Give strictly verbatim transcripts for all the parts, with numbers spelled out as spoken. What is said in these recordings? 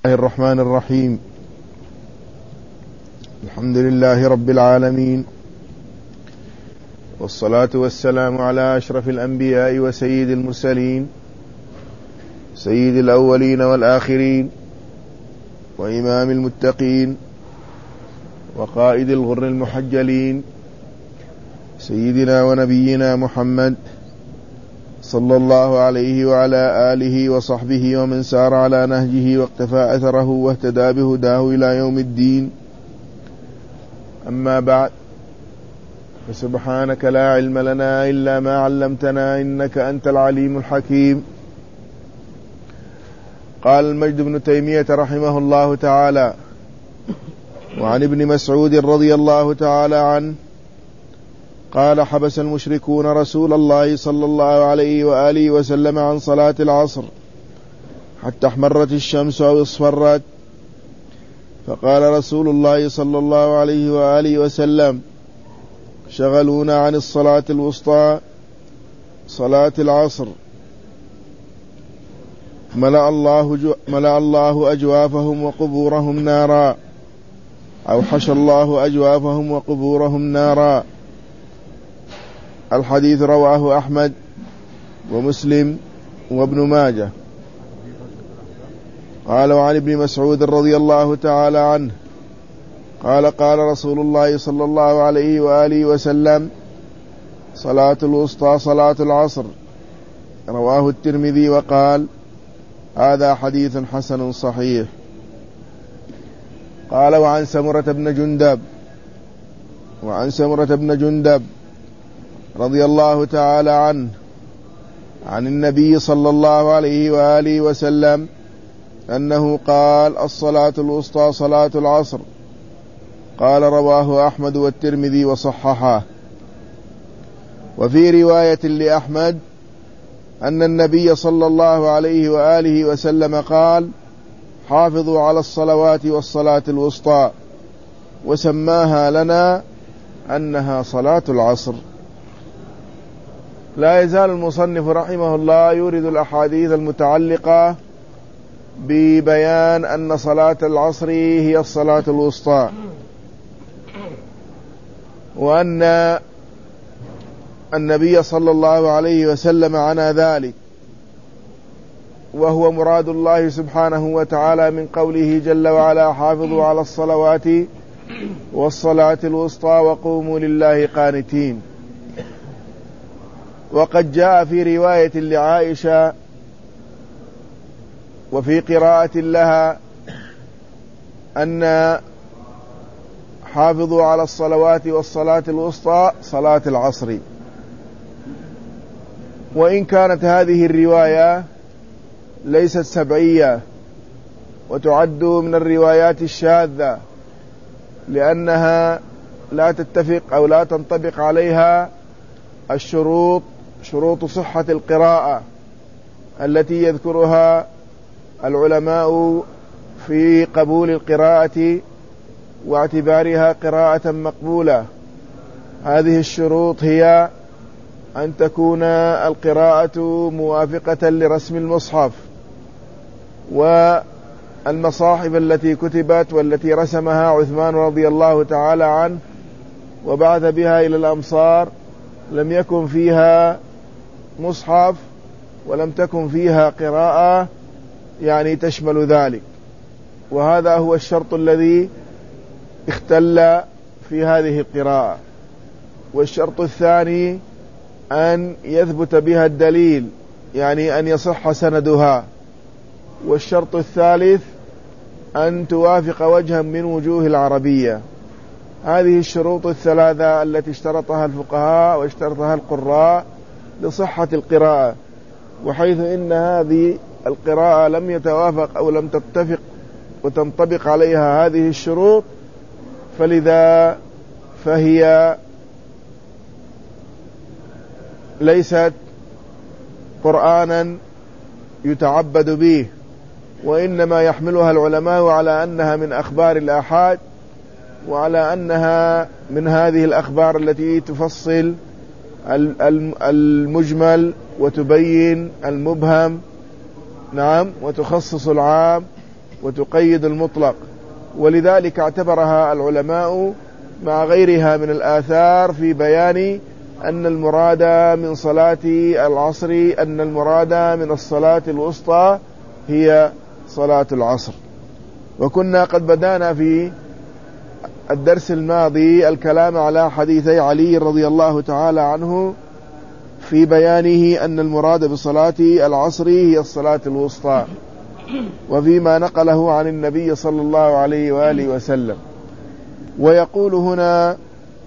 الله الرحمن الرحيم. الحمد لله رب العالمين، والصلاة والسلام على أشرف الأنبياء وسيد المرسلين، سيد الأولين والآخرين، وإمام المتقين، وقائد الغر المحجلين، سيدنا ونبينا محمد صلى الله عليه وعلى آله وصحبه ومن سار على نهجه واقتفى أثره واهتدى بهداه إلى يوم الدين. أما بعد، فسبحانك لا علم لنا إلا ما علمتنا إنك أنت العليم الحكيم. قال المجد بن تيمية رحمه الله تعالى: وعن ابن مسعود رضي الله تعالى عنه قال: حبس المشركون رسول الله صلى الله عليه وآله وسلم عن صلاة العصر حتى احمرت الشمس أو اصفرت، فقال رسول الله صلى الله عليه وآله وسلم: شغلونا عن الصلاة الوسطى صلاة العصر، ملأ الله, جو ملأ الله أجوافهم وقبورهم نارا، أو حشى الله أجوافهم وقبورهم نارا. الحديث رواه أحمد ومسلم وابن ماجه. قال: وعن ابن مسعود رضي الله تعالى عنه قال: قال رسول الله صلى الله عليه وآله وسلم: صلاة الوسطى صلاة العصر. رواه الترمذي وقال: هذا حديث حسن صحيح. قال: وعن سمرة بن جندب وعن سمرة بن جندب رضي الله تعالى عنه عن النبي صلى الله عليه وآله وسلم أنه قال: الصلاة الوسطى صلاة العصر. قال: رواه أحمد والترمذي وصححه. وفي رواية لأحمد أن النبي صلى الله عليه وآله وسلم قال: حافظوا على الصلوات والصلاة الوسطى، وسماها لنا أنها صلاة العصر. لا يزال المصنف رحمه الله يورد الأحاديث المتعلقة ببيان أن صلاة العصر هي الصلاة الوسطى، وأن النبي صلى الله عليه وسلم عنى ذلك، وهو مراد الله سبحانه وتعالى من قوله جل وعلا: حافظوا على الصلوات والصلاة الوسطى وقوموا لله قانتين. وقد جاء في رواية لعائشة وفي قراءة لها أن حافظوا على الصلوات والصلاة الوسطى صلاة العصر. وإن كانت هذه الرواية ليست سبعية وتعد من الروايات الشاذة، لأنها لا تتفق أو لا تنطبق عليها الشروط شروط صحة القراءة التي يذكرها العلماء في قبول القراءة واعتبارها قراءة مقبولة. هذه الشروط هي أن تكون القراءة موافقة لرسم المصحف، والمصاحف التي كتبت والتي رسمها عثمان رضي الله تعالى عنه وبعث بها إلى الأمصار لم يكن فيها مصحف ولم تكن فيها قراءة يعني تشمل ذلك، وهذا هو الشرط الذي اختل في هذه القراءة. والشرط الثاني أن يثبت بها الدليل، يعني أن يصح سندها. والشرط الثالث أن توافق وجها من وجوه العربية. هذه الشروط الثلاثة التي اشترطها الفقهاء واشترطها القراء لصحة القراءة، وحيث إن هذه القراءة لم يتوافق أو لم تتفق وتنطبق عليها هذه الشروط، فلذا فهي ليست قرآنا يتعبد به، وإنما يحملها العلماء على أنها من أخبار الآحاد، وعلى أنها من هذه الأخبار التي تفصل المجمل وتبين المبهم، نعم، وتخصص العام وتقيد المطلق، ولذلك اعتبرها العلماء مع غيرها من الآثار في بيان أن المراد من صلاة العصر أن المراد من الصلاة الوسطى هي صلاة العصر. وكنا قد بدأنا في الدرس الماضي الكلام على حديثي علي رضي الله تعالى عنه في بيانه أن المراد بصلاة العصر هي الصلاة الوسطى، وفيما نقله عن النبي صلى الله عليه وآله وسلم. ويقول هنا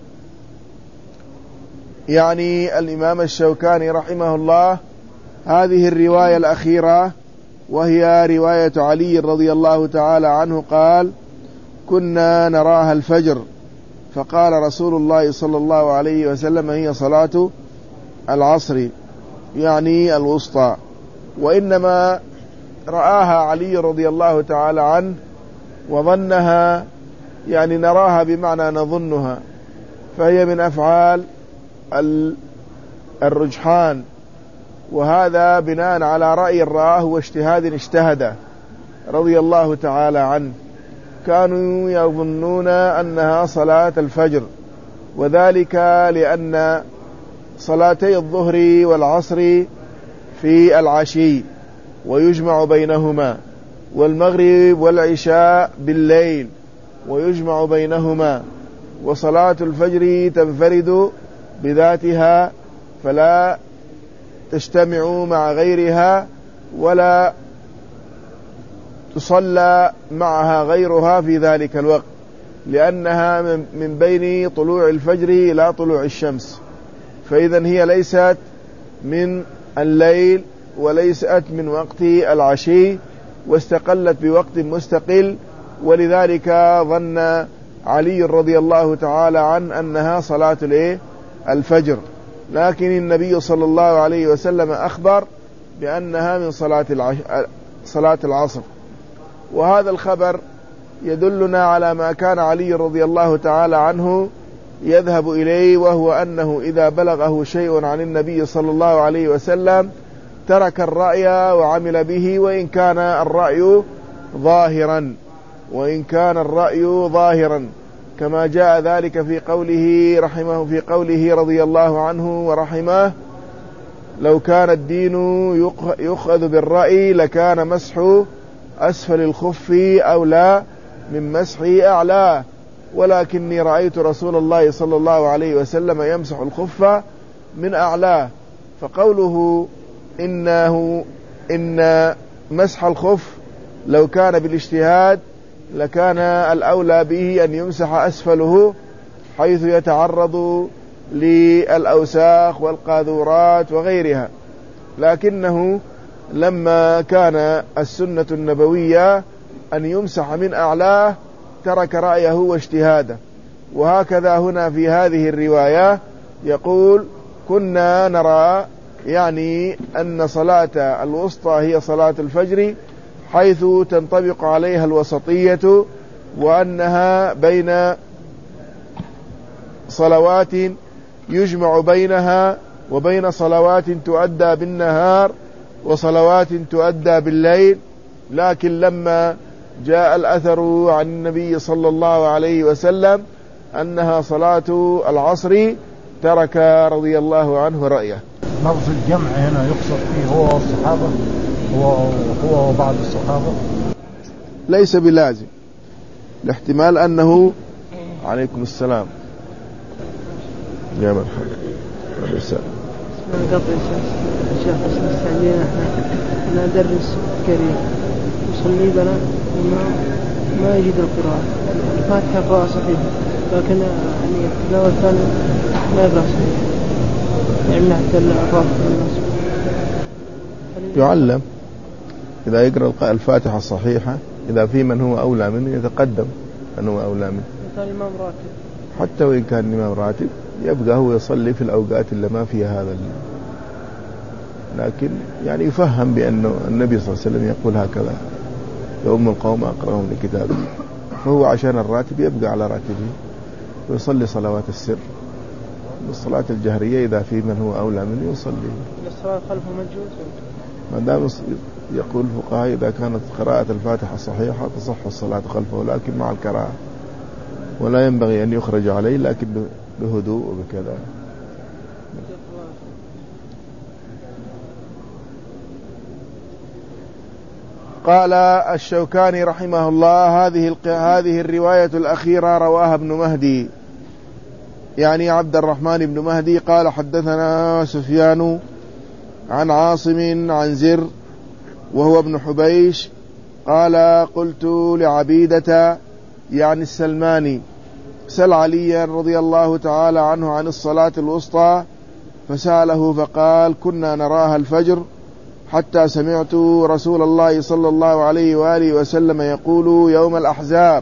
يعني الإمام الشوكاني رحمه الله هذه الرواية الأخيرة وهي رواية علي رضي الله تعالى عنه قال: كنا نراها الفجر، فقال رسول الله صلى الله عليه وسلم: هي صلاة العصر، يعني الوسطى. وإنما رآها علي رضي الله تعالى عنه وظنها، يعني نراها بمعنى نظنها، فهي من أفعال الرجحان، وهذا بناء على رأي رآه واجتهاد اجتهد رضي الله تعالى عنه. كانوا يظنون أنها صلاة الفجر، وذلك لأن صلاتي الظهر والعصر في العشي ويجمع بينهما، والمغرب والعشاء بالليل ويجمع بينهما، وصلاة الفجر تنفرد بذاتها فلا تجتمع مع غيرها ولا تصلى معها غيرها في ذلك الوقت، لأنها من بين طلوع الفجر إلى طلوع الشمس، فإذن هي ليست من الليل وليست من وقت العشي، واستقلت بوقت مستقل. ولذلك ظن علي رضي الله تعالى عنه أنها صلاة الفجر، لكن النبي صلى الله عليه وسلم أخبر بأنها من صلاة صلاة العصر. وهذا الخبر يدلنا على ما كان علي رضي الله تعالى عنه يذهب إليه، وهو أنه إذا بلغه شيء عن النبي صلى الله عليه وسلم ترك الرأي وعمل به، وإن كان الرأي ظاهرا وإن كان الرأي ظاهرا كما جاء ذلك في قوله رحمه في قوله رضي الله عنه ورحمه: لو كان الدين يؤخذ بالرأي لكان مسح أسفل الخف أولى من مسح أعلاه، ولكني رأيت رسول الله صلى الله عليه وسلم يمسح الخف من أعلاه. فقوله إنه إن مسح الخف لو كان بالاجتهاد لكان الأولى به أن يمسح أسفله، حيث يتعرض للأوساخ والقاذورات وغيرها، لكنه لما كان السنة النبوية أن يمسح من أعلاه ترك رأيه واجتهاده. وهكذا هنا في هذه الرواية يقول: كنا نرى، يعني أن صلاة الوسطى هي صلاة الفجر، حيث تنطبق عليها الوسطية، وأنها بين صلوات يجمع بينها وبين صلوات تؤدى بالنهار وصلوات تؤدى بالليل. لكن لما جاء الأثر عن النبي صلى الله عليه وسلم أنها صلاة العصر ترك رضي الله عنه رأيه. لفظ الجمع هنا يقصد فيه هو والصحابة، هو هو وبعض الصحابة، ليس بلازم، الاحتمال أنه عليكم السلام يا مرحبا الرسالة. اسمه قطع الشيخ اسم السعدين، احنا ندرس كريم يصلي بنا وما ما يجد القراءة، الفاتحة قراءة صحيحة، لكن يعني التلاوة الثانية ما يقرأ صحيح، يعني حتى الأعراف والناس يعلم إذا يقرأ الفاتحة الصحيحة، إذا في من هو أولى منه يتقدم من هو أولى منه، الإمام راتب، حتى وإن كان الإمام راتب يبقى هو يصلي في الأوقات اللي ما فيها هذا، لكن يعني يفهم بأنه النبي صلى الله عليه وسلم يقول هكذا: يؤم القوم أقرأهم لكتابه، فهو عشان الراتب يبقى على راتبه ويصلي صلوات السر، والصلاة الجهرية إذا في من هو أولى منه يصلي. الصلاة خلفه مجوز، ما دام يقول الفقهاء إذا كانت قراءة الفاتحة صحيحة تصح الصلاة خلفه لكن مع الكراهة، ولا ينبغي أن يخرج عليه لكن بهدوء وبكذا. قال الشوكاني رحمه الله هذه هذه الرواية الأخيرة رواها ابن مهدي، يعني عبد الرحمن بن مهدي قال حدثنا سفيان عن عاصم عن زر وهو ابن حبيش قال قلت لعبيدة يعني السلماني سل عليا رضي الله تعالى عنه عن الصلاة الوسطى، فسأله فقال كنا نراها الفجر حتى سمعت رسول الله صلى الله عليه وآله وسلم يقول يوم الأحزاب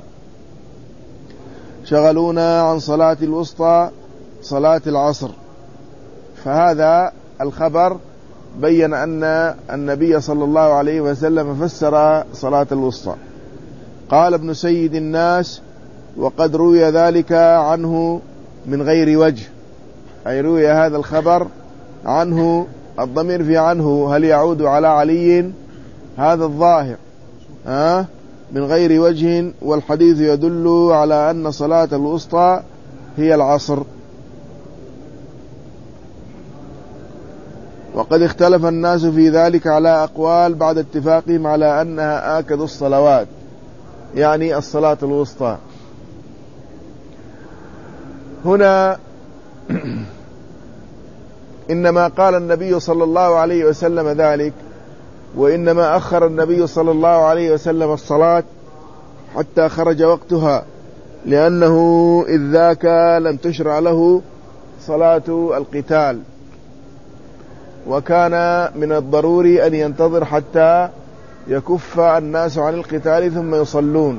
شغلونا عن صلاة الوسطى صلاة العصر. فهذا الخبر بين أن النبي صلى الله عليه وسلم فسر صلاة الوسطى. قال ابن سيد الناس وقد روي ذلك عنه من غير وجه، أي روي هذا الخبر عنه، الضمير في عنه هل يعود على علي؟ هذا الظاهر ها من غير وجه، والحديث يدل على أن صلاة الوسطى هي العصر. وقد اختلف الناس في ذلك على أقوال بعد اتفاقهم على أنها آكد الصلوات، يعني الصلاة الوسطى. هنا إنما قال النبي صلى الله عليه وسلم ذلك، وإنما أخر النبي صلى الله عليه وسلم الصلاة حتى خرج وقتها، لأنه إذ ذاك لم تشرع له صلاة القتال، وكان من الضروري أن ينتظر حتى يكف الناس عن القتال ثم يصلون،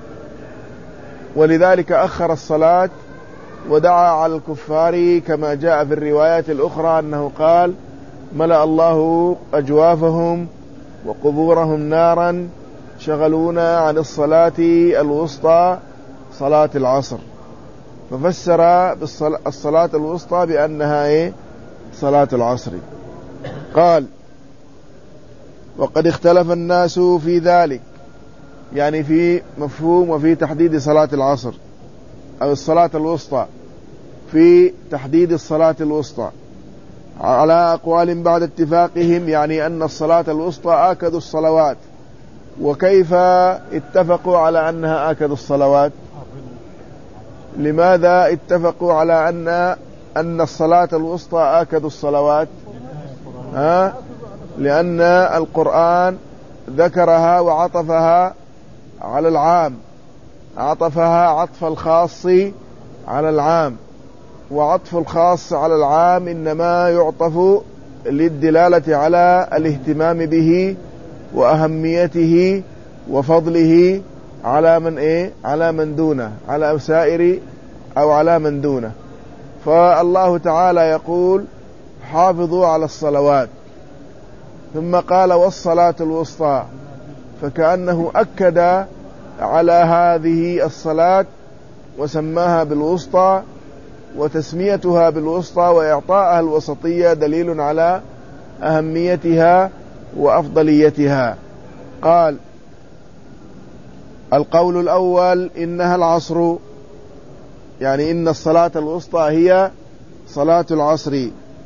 ولذلك أخر الصلاة ودعا على الكفار كما جاء في الروايات الأخرى أنه قال ملأ الله أجوافهم وقبورهم نارا شغلونا عن الصلاة الوسطى صلاة العصر، ففسر بالصلاة الوسطى بأنها إيه؟ صلاة العصر. قال وقد اختلف الناس في ذلك، يعني في مفهوم وفي تحديد صلاة العصر أو الصلاة الوسطى، في تحديد الصلاة الوسطى على أقوال بعد اتفاقهم، يعني أن الصلاة الوسطى آكد الصلوات. وكيف اتفقوا على أنها آكد الصلوات؟ لماذا اتفقوا على أن أن الصلاة الوسطى آكد الصلوات؟ ها؟ لأن القرآن ذكرها وعطفها على العام، عطفها عطف الخاص على العام، وعطف الخاص على العام إنما يعطف للدلالة على الاهتمام به وأهميته وفضله على من إيه؟ على من دونه، على سائر أو على من دونه. فالله تعالى يقول حافظوا على الصلوات، ثم قال والصلاة الوسطى، فكأنه أكد على هذه الصلاة وسماها بالوسطى، وتسميتها بالوسطى وإعطائها الوسطية دليل على أهميتها وأفضليتها. قال القول الأول إنها العصر، يعني إن الصلاة الوسطى هي صلاة العصر،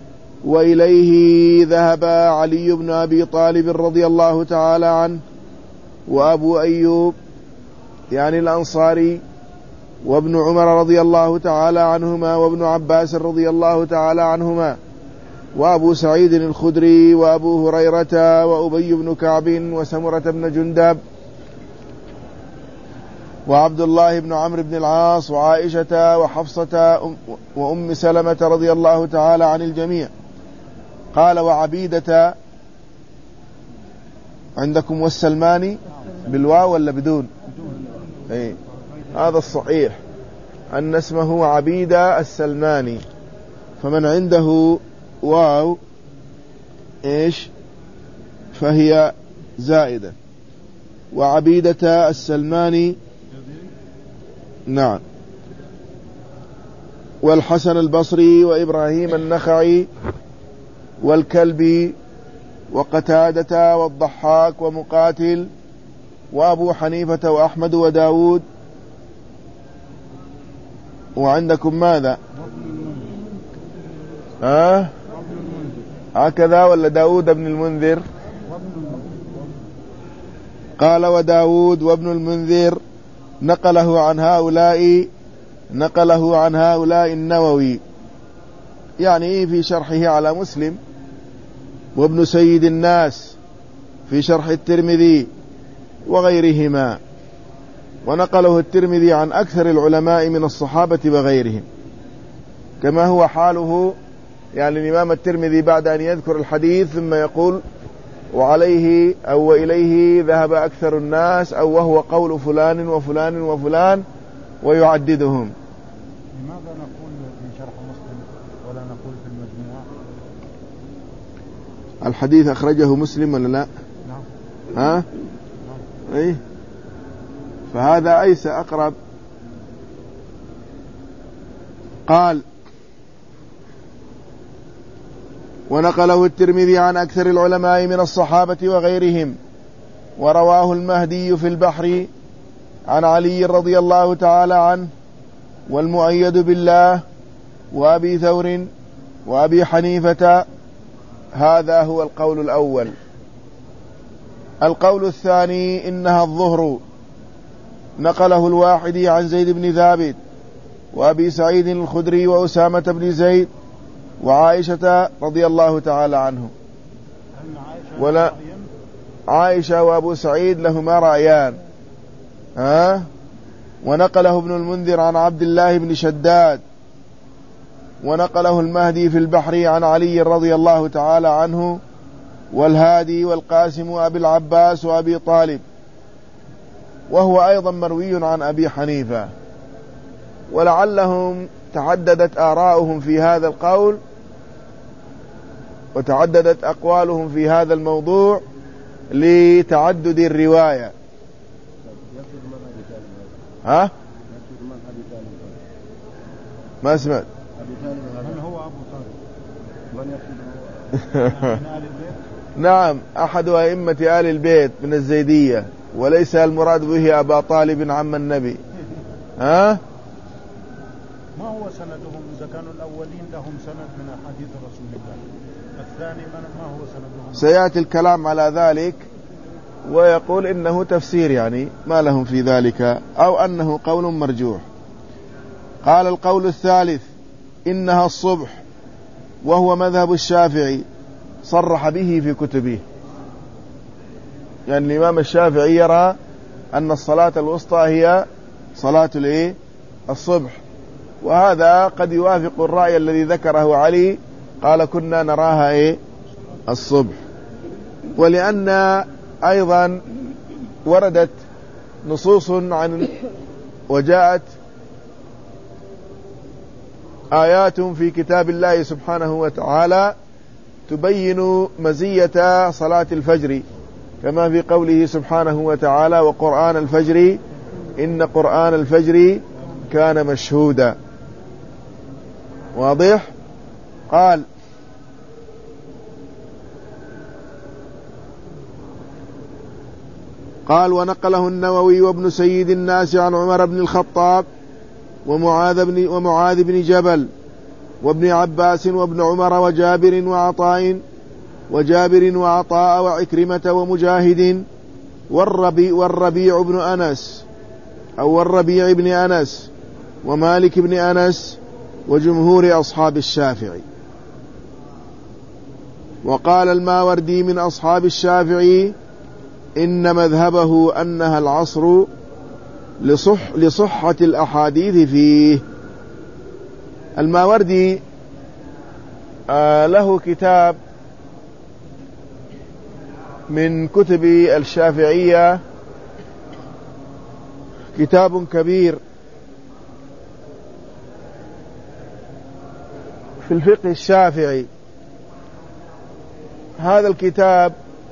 وإليه ذهب علي بن أبي طالب رضي الله تعالى عنه وأبو أيوب يعني الأنصاري وابن عمر رضي الله تعالى عنهما وابن عباس رضي الله تعالى عنهما وأبو سعيد الخدري وأبو هريرة وأبي بن كعب وسمرة بن جندب وعبد الله بن عمرو بن العاص وعائشة وحفصة وأم سلمة رضي الله تعالى عن الجميع. قال وعبيدة عندكم والسلماني بالواو ولا بدون؟ ايه هذا الصحيح أن اسمه عبيدة السلماني، فمن عنده واو ايش فهي زائدة. وعبيدة السلماني نعم. والحسن البصري وإبراهيم النخعي والكلبي وقتادة والضحاك ومقاتل وأبو حنيفة وأحمد وداود. وعندكم ماذا؟ ها؟ هكذا ولا داود بن المنذر؟ قال وداود وابن المنذر نقله عن هؤلاء نقله عن هؤلاء النووي، يعني في شرحه على مسلم، وابن سيد الناس في شرح الترمذي وغيرهما. ونقله الترمذي عن أكثر العلماء من الصحابة وغيرهم، كما هو حاله يعني الإمام الترمذي بعد أن يذكر الحديث ثم يقول وعليه أو وإليه ذهب أكثر الناس أو وهو قول فلان وفلان وفلان ويعددهم. لماذا نقول في شرح مسلم ولا نقول في المجموعة؟ الحديث أخرجه مسلم ولا لا؟ نعم. ها؟ نعم. أي فهذا أيس أقرب. قال ونقله الترمذي عن أكثر العلماء من الصحابة وغيرهم، ورواه المهدي في البحر عن علي رضي الله تعالى عنه والمؤيد بالله وأبي ثور وأبي حنيفة. هذا هو القول الأول. القول الثاني إنها الظهر، نقله الواحدي عن زيد بن ثابت وأبي سعيد الخدري وأسامة بن زيد وعائشة رضي الله تعالى عنه. ولا عائشة وأبو سعيد لهما رأيان. ها؟ ونقله ابن المنذر عن عبد الله بن شداد، ونقله المهدي في البحر عن علي رضي الله تعالى عنه والهادي والقاسم وأبي العباس وأبي طالب، وهو أيضا مروي عن أبي حنيفة. ولعلهم تعددت آراؤهم في هذا القول وتعددت أقوالهم في هذا الموضوع لتعدد الرواية. ها؟ ما سمعت. من هو أبو طالب؟ من آل البيت؟ نعم، أحد أئمة آل البيت من الزيدية، وليس المراد به أبا طالب عم النبي. ها؟ ما هو سندهم إذا كانوا الأولين لهم سند من أحاديث رسول الله، الثاني ما هو سندهم؟ سيأتي الكلام على ذلك، ويقول إنه تفسير يعني ما لهم في ذلك، أو أنه قول مرجوح. قال القول الثالث إنها الصبح، وهو مذهب الشافعي صرح به في كتبه. يعني الإمام الشافعي يرى أن الصلاة الوسطى هي صلاة الإيه؟ الصبح، وهذا قد يوافق الرأي الذي ذكره علي، قال كنا نراها إيه؟ الصبح. ولأن أيضا وردت نصوص عن وجاءت آيات في كتاب الله سبحانه وتعالى تبين مزية صلاة الفجر، كما في قوله سبحانه وتعالى وقرآن الفجر إن قرآن الفجر كان مشهودا. واضح؟ قال قال ونقله النووي وابن سيد الناس عن عمر بن الخطاب ومعاذ بن, ومعاذ بن جبل وابن عباس وابن عمر وجابر وعطاء وجابر وعطاء وعكرمة ومجاهد والربيع, والربيع بن أنس أو والربيع بن أنس ومالك بن أنس وجمهور أصحاب الشافعي. وقال الماوردي من أصحاب الشافعي إن مذهبه أنها العصر لصح لصحة الأحاديث فيه. الماوردي آه له كتاب من كتب الشافعية، كتاب كبير في الفقه الشافعي. هذا الكتاب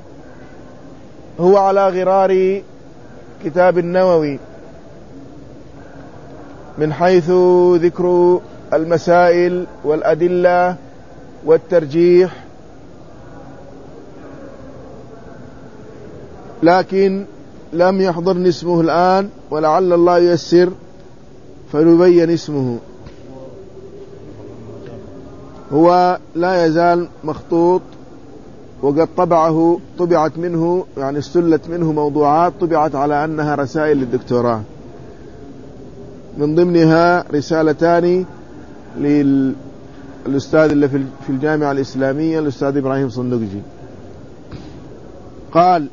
هو على غرار كتاب النووي من حيث ذكر المسائل والأدلة والترجيح لكن لم يحضرني اسمه الآن، ولعل الله ييسر فنبين اسمه. هو لا يزال مخطوط، وقد طبعه طبعت منه يعني استلت منه موضوعات طبعت على أنها رسائل للدكتوراه، من ضمنها رسالتان للأستاذ اللي في الجامعة الإسلامية الأستاذ إبراهيم صندوقجي. قال: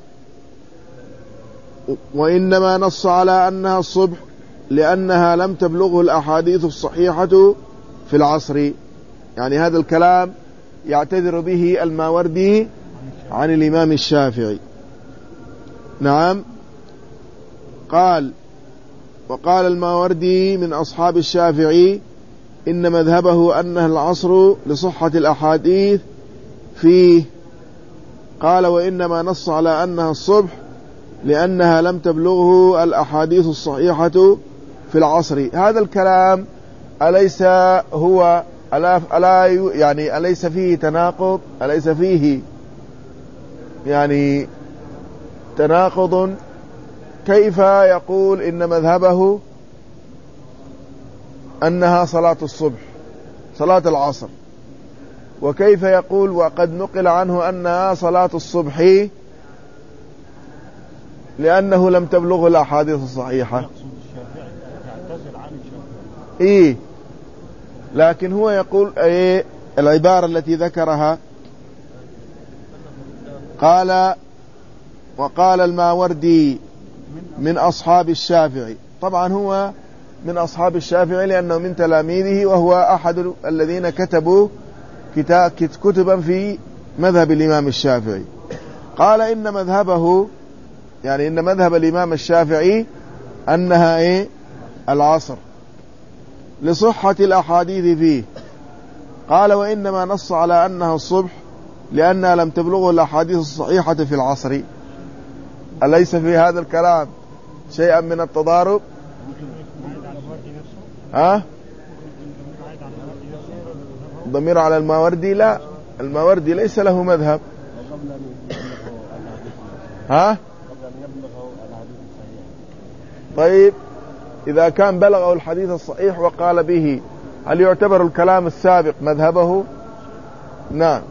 وإنما نص على أنها الصبح لأنها لم تبلغه الأحاديث الصحيحة في العصر. يعني هذا الكلام يعتذر به الماوردي عن الإمام الشافعي. نعم. قال: وقال الماوردي من أصحاب الشافعي إن مذهبه أنها العصر لصحة الأحاديث فيه. قال: وإنما نص على أنها الصبح لأنها لم تبلغه الأحاديث الصحيحة في العصر. هذا الكلام أليس هو ألا, ألا يعني أليس فيه تناقض؟ أليس فيه يعني تناقض؟ كيف يقول إن مذهبه أنها صلاة الصبح صلاة العصر، وكيف يقول وقد نقل عنه أنها صلاة الصبح لأنه لم تبلغه الأحاديث الصحيحة؟ إيه، لكن هو يقول إيه العبارة التي ذكرها؟ قال: وقال الماوردي من أصحاب الشافعي. طبعا هو من أصحاب الشافعي لأنه من تلاميذه، وهو أحد الذين كتبوا كتبا في مذهب الإمام الشافعي. قال: إن مذهبه يعني إن مذهب الإمام الشافعي أنها إيه العصر لصحة الأحاديث فيه. قال: وإنما نص على أنها الصبح لأنها لم تبلغه الأحاديث الصحيحة في العصر. أليس في هذا الكلام شيئا من التضارب؟ ها؟ ضمير على الماوردي؟ لا، الماوردي ليس له مذهب. ها؟ طيب إذا كان بلغه الحديث الصحيح وقال به، هل يعتبر الكلام السابق مذهبه؟ نعم.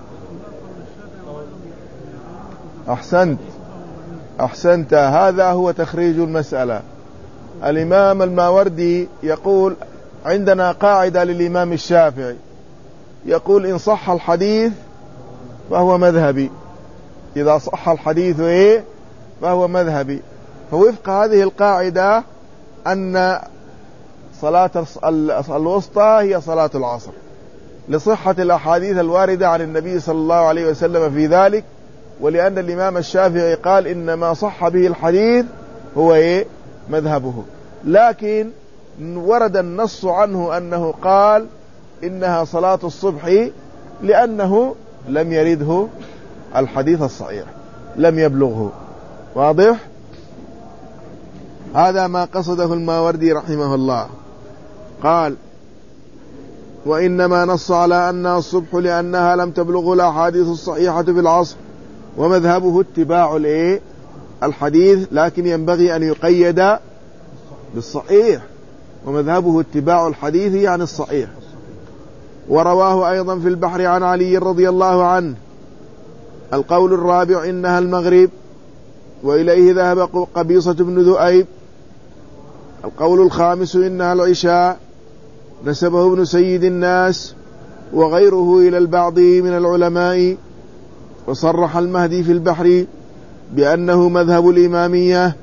أحسنت أحسنت هذا هو تخريج المسألة. الإمام الماوردي يقول: عندنا قاعدة للإمام الشافعي، يقول: إن صح الحديث فهو مذهبي. إذا صح الحديث إيه فهو مذهبي. فوفق هذه القاعدة أن صلاة الوسطى هي صلاة العصر لصحة الأحاديث الواردة عن النبي صلى الله عليه وسلم في ذلك، ولأن الإمام الشافعي قال إن ما صح به الحديث هو إيه مذهبه. لكن ورد النص عنه أنه قال إنها صلاة الصبح لأنه لم يرده الحديث الصحيح، لم يبلغه. واضح؟ هذا ما قصده الماوردي رحمه الله. قال: وإنما نص على أنها الصبح لأنها لم تبلغ الأحاديث الصحيحة في العصر، ومذهبه اتباع الايه الحديث، لكن ينبغي أن يقيد بالصحيح، ومذهبه اتباع الحديث يعني الصحيح. ورواه أيضا في البحر عن علي رضي الله عنه. القول الرابع إنها المغرب، وإليه ذهب قبيصة بن ذؤيب. القول الخامس إنها العشاء، نسبه ابن سيد الناس وغيره إلى البعض من العلماء. وصرح المهدي في البحر بأنه مذهب الإمامية.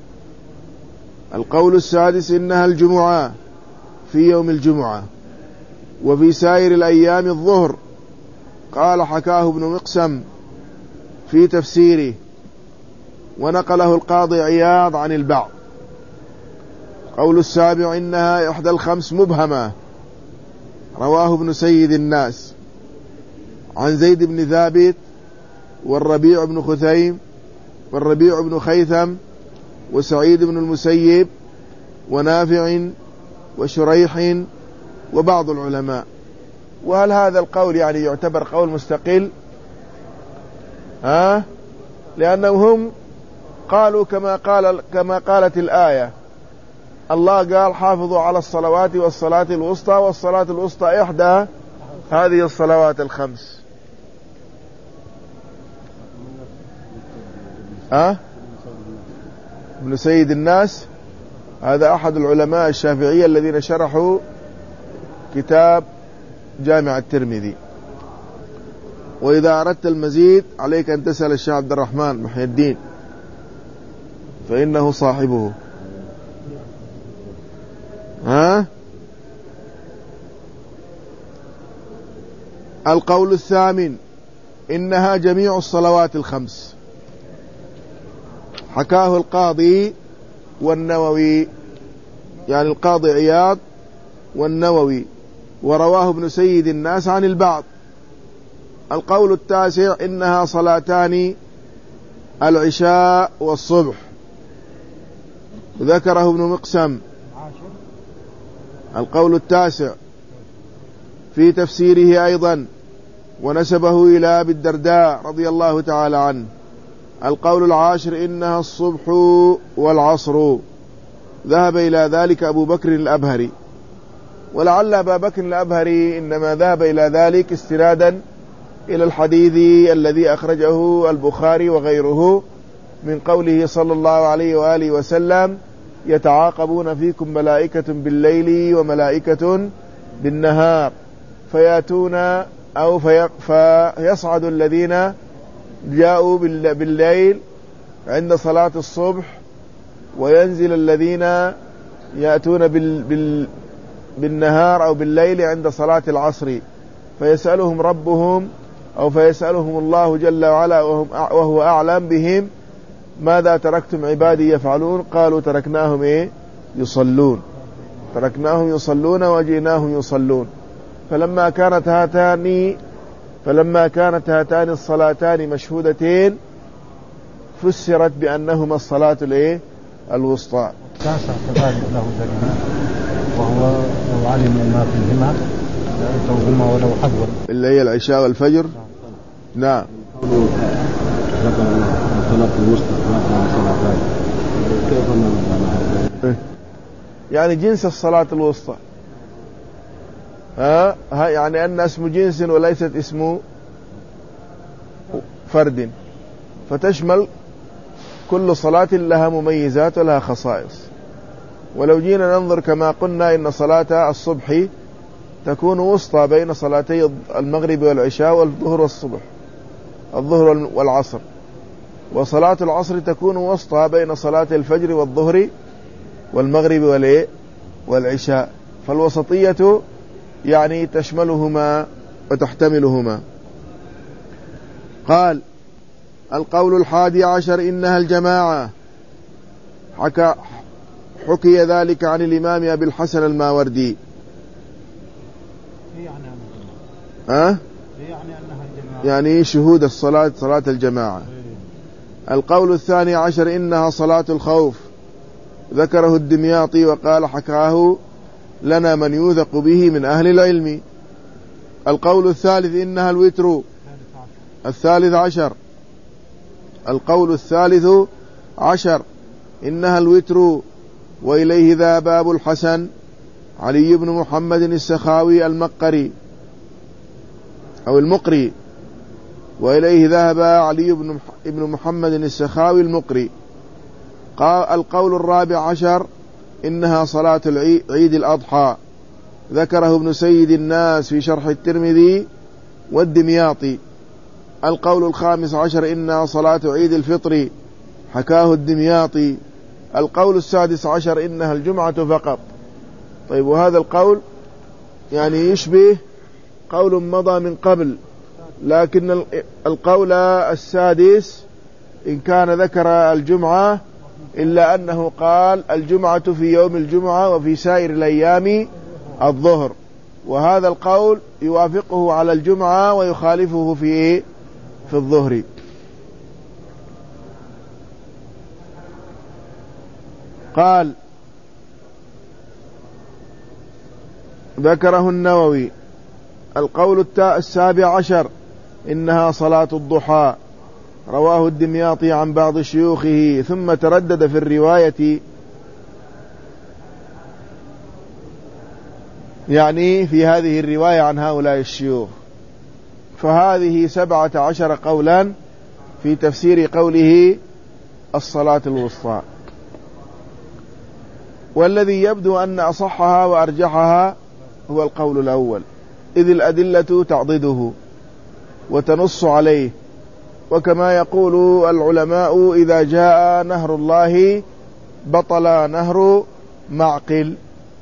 القول السادس إنها الجمعة في يوم الجمعة، وفي سائر الأيام الظهر. قال حكاه ابن مقسم في تفسيره، ونقله القاضي عياض عن البعض. قول السابع إنها إحدى الخمس مبهمة، رواه ابن سيد الناس عن زيد بن ثابت والربيع بن خثيم والربيع بن خيثم وسعيد بن المسيب ونافع وشريح وبعض العلماء. وهل هذا القول يعني يعتبر قول مستقل؟ ها؟ لأنهم قالوا كما قال كما قالت الآية، الله قال حافظوا على الصلوات والصلاة الوسطى، والصلاة الوسطى إحدى هذه الصلوات الخمس. أه؟ ابن سيد الناس هذا أحد العلماء الشافعية الذين شرحوا كتاب جامع الترمذي. وإذا أردت المزيد عليك أن تسأل الشيخ عبد الرحمن محي الدين فإنه صاحبه. ها؟ القول الثامن إنها جميع الصلوات الخمس، حكاه القاضي والنووي، يعني القاضي عياض والنووي، ورواه ابن سيد الناس عن البعض. القول التاسع إنها صلاتان العشاء والصبح، ذكره ابن مقسم. القول التاسع في تفسيره أيضا ونسبه إلى أبي الدرداء رضي الله تعالى عنه. القول العاشر إنها الصبح والعصر، ذهب إلى ذلك أبو بكر الأبهري، ولعل أبا بكر الأبهري إنما ذهب إلى ذلك استنادا إلى الحديث الذي أخرجه البخاري وغيره من قوله صلى الله عليه وآله وسلم: يتعاقبون فيكم ملائكة بالليل وملائكة بالنهار، فياتون أو في فيصعد الذين جاءوا بالليل عند صلاة الصبح، وينزل الذين يأتون بال بال بالنهار أو بالليل عند صلاة العصر، فيسألهم ربهم أو فيسألهم الله جل وعلا وهم وهو أعلم بهم: ماذا تركتم عبادي يفعلون؟ قالوا تركناهم إيه؟ يصلون، تركناهم يصلون وجئناهم يصلون. فلما كانت هاتان فلما كانت هاتان الصلاتان مشهودتين فسرت بأنهما الصلاة الإيه؟ الوسطى. التاسع كذلك له دليل، وهو لو علموا ما فيهما لأتوهما ولو حظوا، اللي هي العشاء والفجر. نعم. يعني جنس الصلاة الوسطى، ها ها يعني أن اسم جنس وليست اسم فرد، فتشمل كل صلاة لها مميزات ولها خصائص. ولو جينا ننظر كما قلنا إن صلاة الصبح تكون وسطى بين صلاتي المغرب والعشاء والظهر والصبح، الظهر والعصر، وصلاة العصر تكون وسطى بين صلاة الفجر والظهر والمغرب والعشاء، فالوسطية يعني تشملهما وتحتملهما. قال: القول الحادي عشر إنها الجماعة، حكى حكي ذلك عن الإمام أبي الحسن الماوردي. أه؟ يعني شهود الصلاة صلاة الجماعة. القول الثاني عشر إنها صلاة الخوف، ذكره الدمياطي وقال حكاه لنا من يوثق به من أهل العلم. القول الثالث إنها الوتر. الثالث عشر القول الثالث عشر إنها الوتر، وإليه ذهب أبو الحسن علي بن محمد السخاوي المقري أو المقري، وإليه ذهب علي بن محمد السخاوي المقري. قال: القول الرابع عشر إنها صلاة عيد الأضحى، ذكره ابن سيد الناس في شرح الترمذي والدمياطي. القول الخامس عشر إنها صلاة عيد الفطر، حكاه الدمياطي. القول السادس عشر إنها الجمعة فقط. طيب، وهذا القول يعني يشبه قول مضى من قبل، لكن القول السادس إن كان ذكر الجمعة إلا أنه قال الجمعة في يوم الجمعة وفي سائر الأيام الظهر، وهذا القول يوافقه على الجمعة ويخالفه في إيه؟ في الظهر. قال: ذكره النووي. القول السابع عشر إنها صلاة الضحى، رواه الدمياطي عن بعض شيوخه ثم تردد في الرواية، يعني في هذه الرواية عن هؤلاء الشيوخ. فهذه سبعة عشر قولا في تفسير قوله الصلاة الوسطى، والذي يبدو أن أصحها وأرجحها هو القول الأول، إذ الأدلة تعضده وتنص عليه، وكما يقول العلماء إذا جاء نهر الله بطل نهر معقل.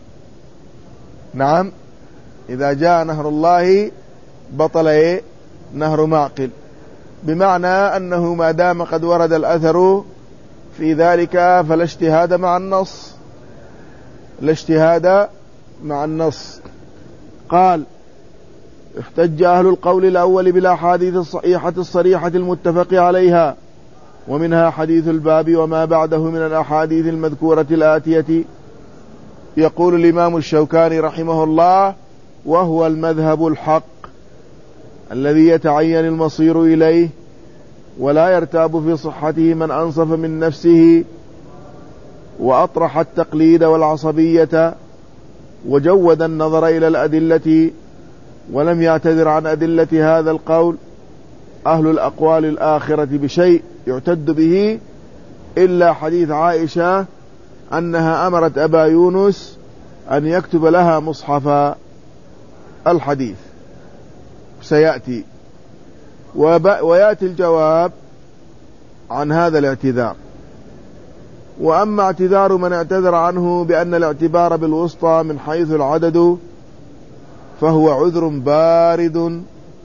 نعم، إذا جاء نهر الله بطل إيه؟ نهر معقل، بمعنى أنه ما دام قد ورد الأثر في ذلك فلا اجتهاد مع النص، لا اجتهاد مع النص. قال: احتج أهل القول الأول بالأحاديث الصحيحة الصريحة المتفق عليها، ومنها حديث الباب وما بعده من الأحاديث المذكورة الآتية. يقول الإمام الشوكاني رحمه الله: وهو المذهب الحق الذي يتعين المصير إليه، ولا يرتاب في صحته من أنصف من نفسه وأطرح التقليد والعصبية وجود النظر إلى الأدلة، ولم يعتذر عن أدلة هذا القول أهل الأقوال الآخرة بشيء يعتد به، إلا حديث عائشة أنها أمرت أبا يونس أن يكتب لها مصحف. الحديث سيأتي ويأتي الجواب عن هذا الاعتذار. وأما اعتذار من اعتذر عنه بأن الاعتبار بالوسطى من حيث العدد فهو عذر بارد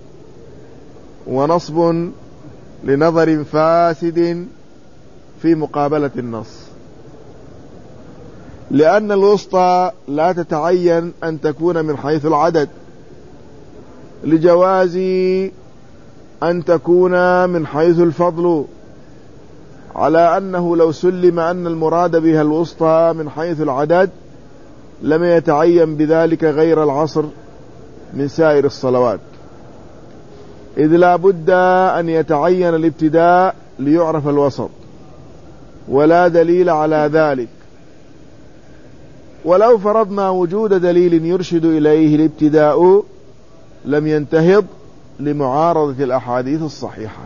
ونصب لنظر فاسد في مقابلة النص، لأن الوسطى لا تتعين أن تكون من حيث العدد، لجواز أن تكون من حيث الفضل، على أنه لو سلم أن المراد بها الوسطى من حيث العدد لم يتعين بذلك غير العصر من سائر الصلوات، إذ لا بد أن يتعين الابتداء ليعرف الوسط، ولا دليل على ذلك. ولو فرضنا وجود دليل يرشد إليه الابتداء لم ينتهض لمعارضة الأحاديث الصحيحة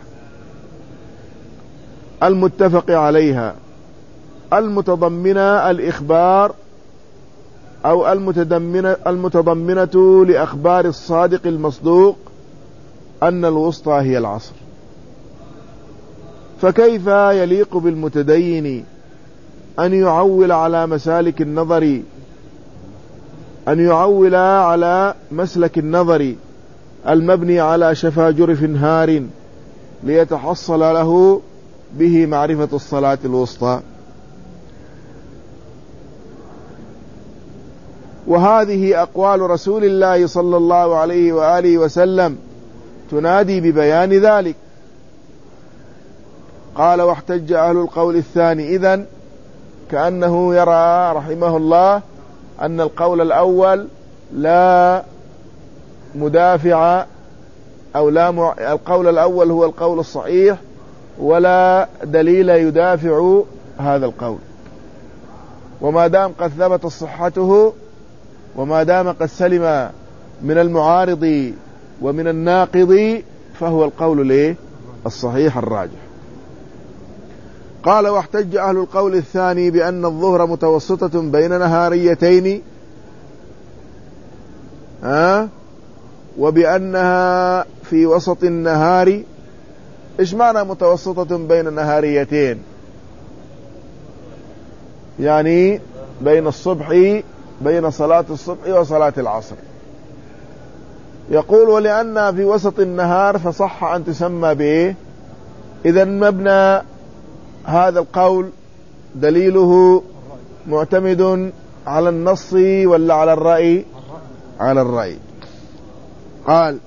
المتفق عليها المتضمنة الإخبار أو المتضمنة, المتضمنة لأخبار الصادق المصدوق أن الوسطى هي العصر. فكيف يليق بالمتدين أن يعول على مسالك النظر أن يعول على مسلك النظر المبني على شفا جرف هار ليتحصل له به معرفة الصلاة الوسطى؟ وهذه أقوال رسول الله صلى الله عليه وآله وسلم تنادي ببيان ذلك. قال: واحتج أهل القول الثاني. إذن كأنه يرى رحمه الله أن القول الأول لا مدافع أو لا مع... القول الأول هو القول الصحيح ولا دليل يدافع هذا القول، وما دام قد ثبت صحته وما دام قد سلم من المعارض ومن الناقض فهو القول ليه الصحيح الراجح. قال: واحتج أهل القول الثاني بأن الظهر متوسطة بين نهاريتين ها وبأنها في وسط النهار. إيش معنى متوسطة بين نهاريتين؟ يعني بين الصبح بين صلاة الصبح وصلاة العصر. يقول: ولأنها في وسط النهار فصح أن تسمى به. إذن مبنى هذا القول دليله معتمد على النص ولا على الرأي؟ على الرأي. قال: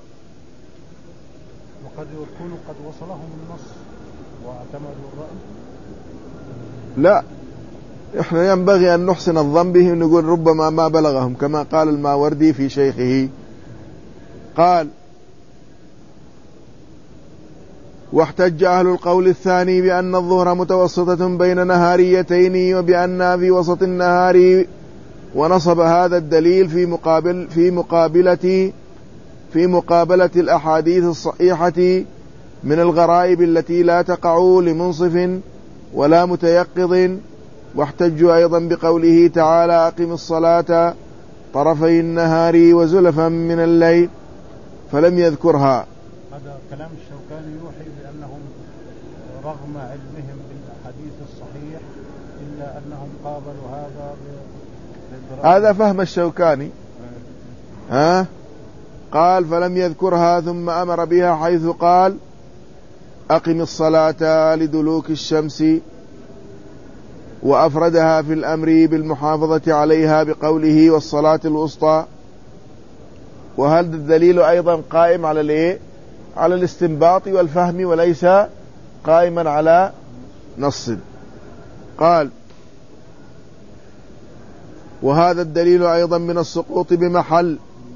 وقد يكون قد وصلهم النص واعتمدوا الرأي. لا، احنا ينبغي أن نحسن الظن به ونقول ربما ما بلغهم، كما قال الماوردي في شيخه. قال: واحتج أهل القول الثاني بأن الظهر متوسطة بين نهاريتين وبأنها في وسط النهار، ونصب هذا الدليل في مقابل في مقابلة في مقابلة الأحاديث الصحيحة من الغرائب التي لا تقع لمنصف ولا متيقظ. واحتجوا أيضا بقوله تعالى: أقم الصلاة طرفي النهار وزلفا من الليل، فلم يذكرها. هذا كلام الشوكاني يوحي بأنهم رغم علمهم بالحديث الصحيح إلا أنهم قابلوا هذا بالدراسة. هذا فهم الشوكاني. ها قال: فلم يذكرها، ثم أمر بها حيث قال: أقم الصلاة لدلوك الشمس، وأفردها في الأمر بالمحافظة عليها بقوله: والصلاة الوسطى. وهذا الدليل أيضا قائم على الايه على الاستنباط والفهم، وليس قائما على نص. قال: وهذا الدليل أيضا من السقوط بمحل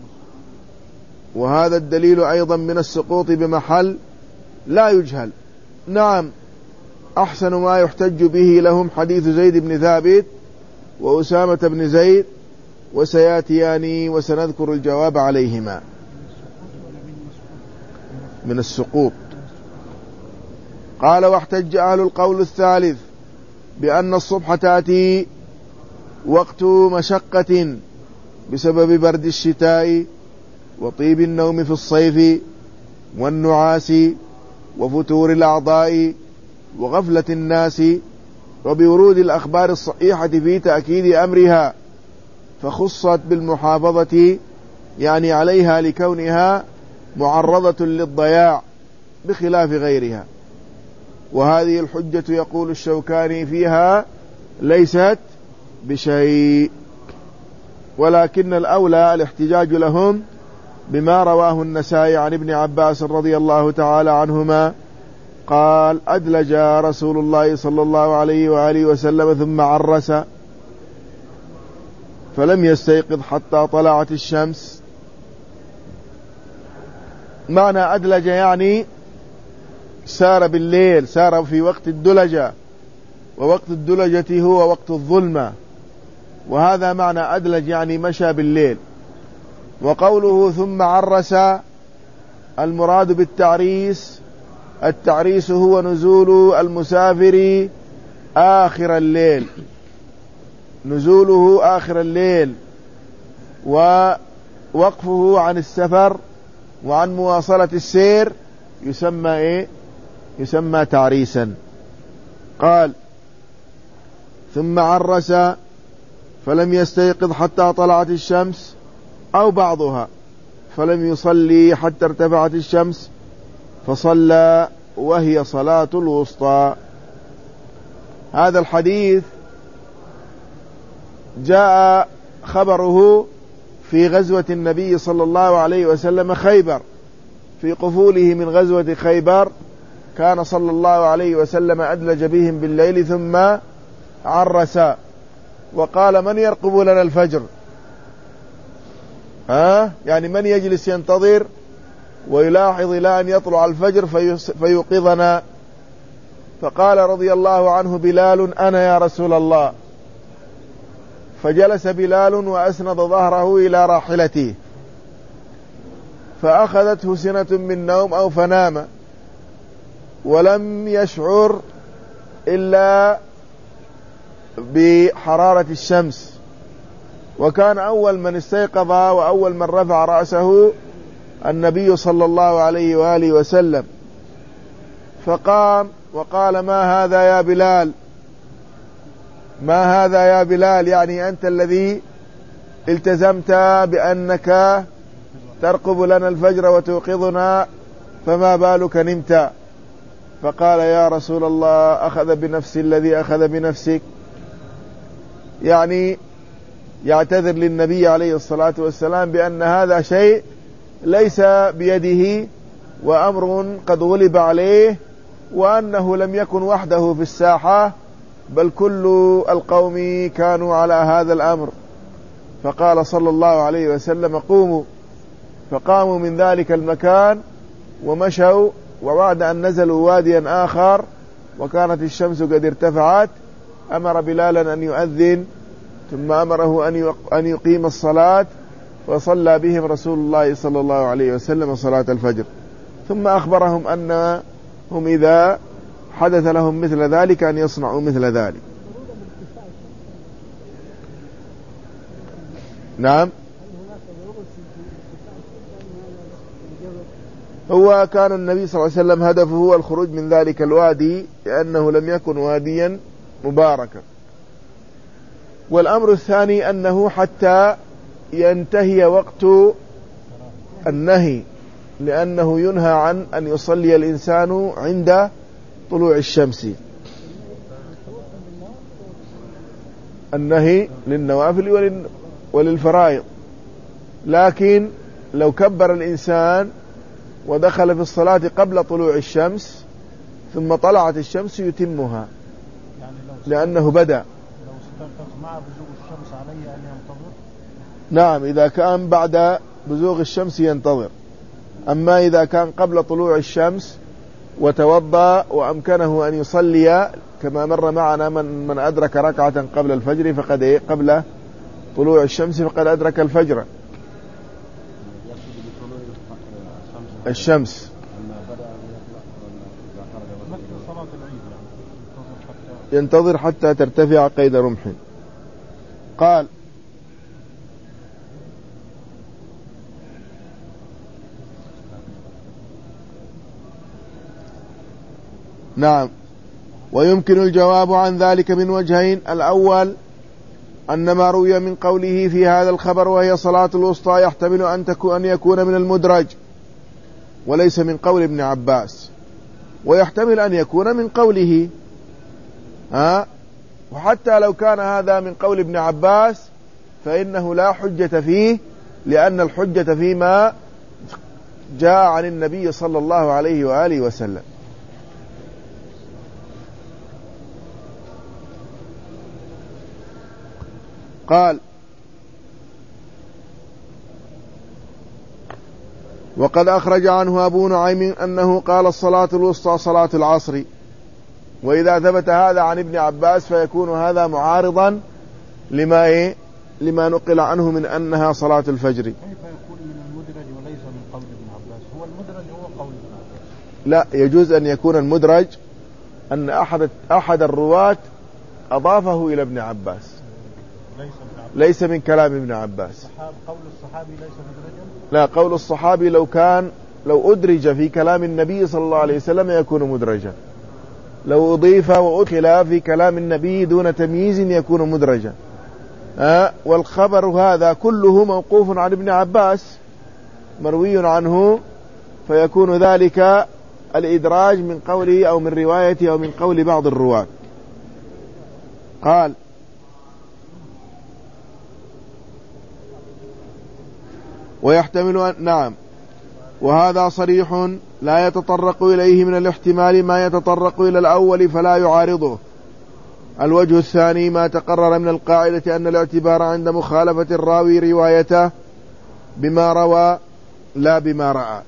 وهذا الدليل أيضا من السقوط بمحل لا يجهل. نعم، أحسن ما يحتج به لهم حديث زيد بن ثابت وأسامة بن زيد، وسياتيان وسنذكر الجواب عليهما. من السقوط. قال: واحتج أهل القول الثالث بأن الصبح تأتي وقت مشقة بسبب برد الشتاء وطيب النوم في الصيف والنعاس وفتور الأعضاء وغفلة الناس، وبورود الأخبار الصحيحة في تأكيد أمرها، فخصت بالمحافظة يعني عليها لكونها معرضة للضياع بخلاف غيرها. وهذه الحجة يقول الشوكاني فيها ليست بشيء، ولكن الأولى الاحتجاج لهم بما رواه النسائي عن ابن عباس رضي الله تعالى عنهما قال: أدلج رسول الله صلى الله عليه وآله وسلم ثم عرس فلم يستيقظ حتى طلعت الشمس. معنى أدلج يعني سار بالليل، سار في وقت الدلجة، ووقت الدلجة هو وقت الظلمة، وهذا معنى أدلج يعني مشى بالليل. وقوله ثم عرس المراد بالتعريس التعريس هو نزول المسافر آخر الليل، نزوله آخر الليل ووقفه عن السفر وعن مواصلة السير يسمى إيه؟ يسمى تعريسا. قال: ثم عرس فلم يستيقظ حتى طلعت الشمس، أو بعضها فلم يصلي حتى ارتفعت الشمس فصلى، وهي صلاة الوسطى. هذا الحديث جاء خبره في غزوة النبي صلى الله عليه وسلم خيبر، في قفوله من غزوة خيبر كان صلى الله عليه وسلم أدلج بهم بالليل ثم عرس، وقال: من يرقب لنا الفجر؟ ها؟ يعني من يجلس ينتظر ويلاحظ إلى أن يطلع الفجر فيوقظنا؟ فقال رضي الله عنه بلال: أنا يا رسول الله. فجلس بلال وأسند ظهره إلى راحلته، فأخذته سنة من نوم أو فنام، ولم يشعر إلا بحرارة الشمس. وكان أول من استيقظ وأول من رفع رأسه النبي صلى الله عليه وآله وسلم، فقام وقال: ما هذا يا بلال؟ ما هذا يا بلال؟ يعني أنت الذي التزمت بأنك ترقب لنا الفجر وتوقظنا، فما بالك نمت؟ فقال: يا رسول الله، أخذ بنفسي الذي أخذ بنفسك، يعني يعتذر للنبي عليه الصلاة والسلام بأن هذا شيء ليس بيده وأمر قد غلب عليه، وأنه لم يكن وحده في الساحة بل كل القوم كانوا على هذا الأمر. فقال صلى الله عليه وسلم: قوموا. فقاموا من ذلك المكان ومشوا وبعد أن نزلوا واديا آخر وكانت الشمس قد ارتفعت أمر بلالا أن يؤذن، ثم أمره أن يقيم الصلاة، وصلى بهم رسول الله صلى الله عليه وسلم صلاة الفجر، ثم أخبرهم أنهم إذا حدث لهم مثل ذلك أن يصنعوا مثل ذلك. نعم. هو كان النبي صلى الله عليه وسلم هدفه هو الخروج من ذلك الوادي لأنه لم يكن واديا مباركا. والأمر الثاني أنه حتى ينتهي وقت النهي، لأنه ينهى عن أن يصلي الإنسان عند طلوع الشمس. النهي للنوافل وللفرائض، لكن لو كبر الإنسان ودخل في الصلاة قبل طلوع الشمس ثم طلعت الشمس يتمها، لأنه بدأ. لو استيقظ مع بزوغ الشمس عليه أن ينتظر؟ نعم، إذا كان بعد بزوغ الشمس ينتظر. أما إذا كان قبل طلوع الشمس وتوضأ وأمكنه أن يصلي كما مر معنا من من أدرك ركعة قبل الفجر فقد إيه قبل طلوع الشمس فقد أدرك الفجر. الشمس ينتظر حتى ترتفع قيد رمح. قال: نعم. ويمكن الجواب عن ذلك من وجهين: الأول أن ما روي من قوله في هذا الخبر وهي صلاة الوسطى يحتمل أن تكون أن يكون من المدرج وليس من قول ابن عباس، ويحتمل أن يكون من قوله. ها؟ وحتى لو كان هذا من قول ابن عباس فإنه لا حجة فيه، لأن الحجة فيما جاء عن النبي صلى الله عليه وآله وسلم. قال: وقد أخرج عنه أبو نعيم أنه قال: الصلاة الوسطى صلاة العصر. وإذا ثبت هذا عن ابن عباس فيكون هذا معارضا لما إيه؟ لما نقل عنه من أنها صلاة الفجر. كيف يكون من المدرج وليس من قول ابن عباس؟ هو المدرج هو قول ابن عباس. لا، يجوز أن يكون المدرج أن أحد أحد الرواة أضافه إلى ابن عباس، ليس, ليس من كلام ابن عباس. قول الصحابي ليس مدرجا؟ لا، قول الصحابي لو كان لو أدرج في كلام النبي صلى الله عليه وسلم يكون مدرجا، لو أضيف وأدخل في كلام النبي دون تمييز يكون مدرجا. أه؟ والخبر هذا كله موقوف عن ابن عباس مروي عنه، فيكون ذلك الإدراج من قوله أو من روايته أو من قول بعض الرواة. قال: ويحتمل أن نعم، وهذا صريح لا يتطرق إليه من الاحتمال ما يتطرق إلى الأول فلا يعارضه. الوجه الثاني ما تقرر من القاعدة أن الاعتبار عند مخالفة الراوي روايته بما روى لا بما رأى.